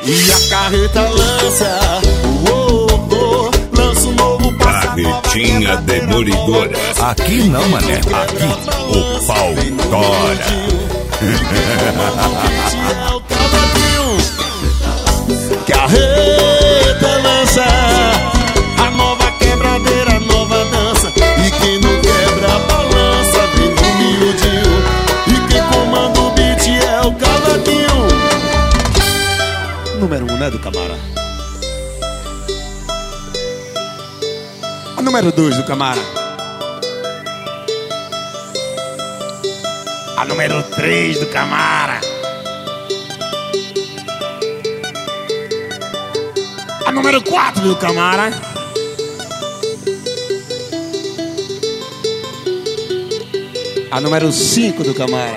E a carreta lança, lança um novo Carretinha demolidora. Aqui não, mané. Aqui o pau tora. Carreta lança a nova quebradeira, a nova dança. E quem não quebra a balança vem no miudinho. E quem comanda o beat é o cavadinho. Número 1, né, do Camara? A número 2 do Camara. A número 3 do Camara. A número 4 do Camara. A número 5 do Camara.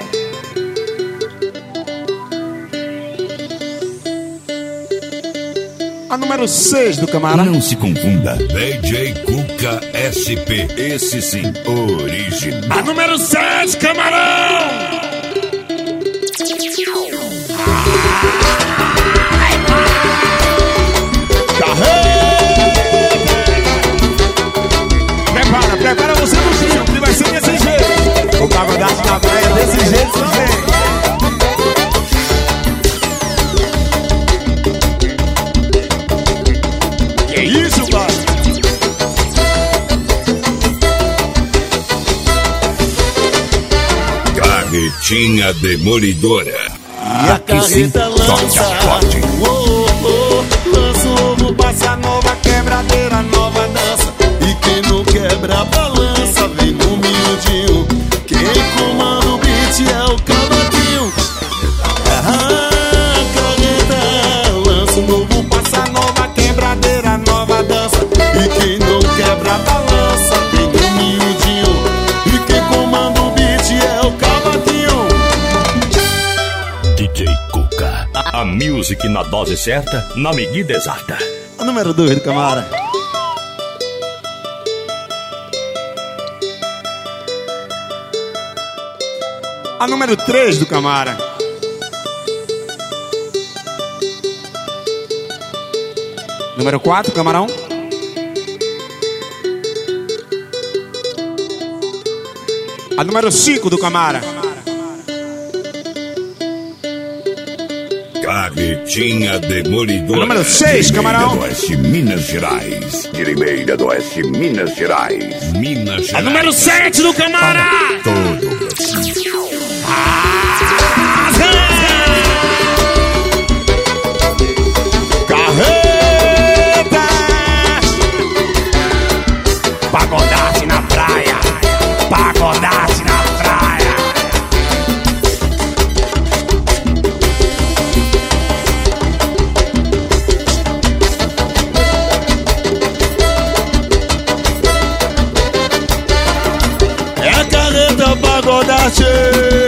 A número 6 do Camara. Não se confunda. DJ Cuca SP. Esse sim, original. A número 7, Camarão. Prepara você no chão, que vai ser desse jeito. O cavadaço na praia desse jeito também. Que isso, pai? Carretinha demolidora. E a carreta lança, lança o ovo, passa nova quebradeira, nova dança. E quem não quebra a balança vem no miudinho. Quem comanda o beat é o cavadinho. A carreta lança o novo, passa nova quebradeira, nova dança. E quem não quebra a balança vem no miudinho. E quem comanda o beat é o cavadinho. DJ Cuca. A music na dose certa, na medida exata. A número 2 do Camara. A número 3 do Camara. Número 4, Camarão. A número 5 do Camara. Carretinha demolidora. A número 6, Camarão. Do Oeste, Minas Gerais. De Limeira do Oeste, Minas Gerais. Minas Gerais. A número 7 do Camara. Todo o Brasil. Carreta. Pagodaço na praia. Pagodaço na praia. É a carreta pagodaço.